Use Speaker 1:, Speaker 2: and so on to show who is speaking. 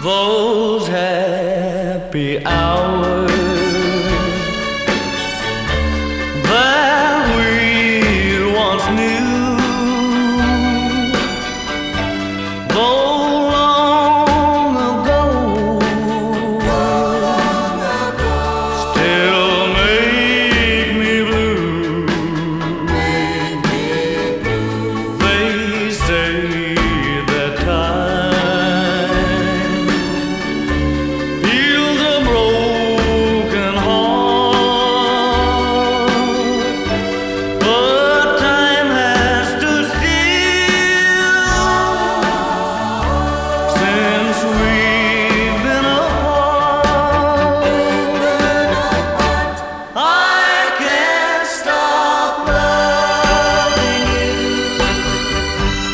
Speaker 1: those happy hours that we once knew, though long ago, still make me blue. They say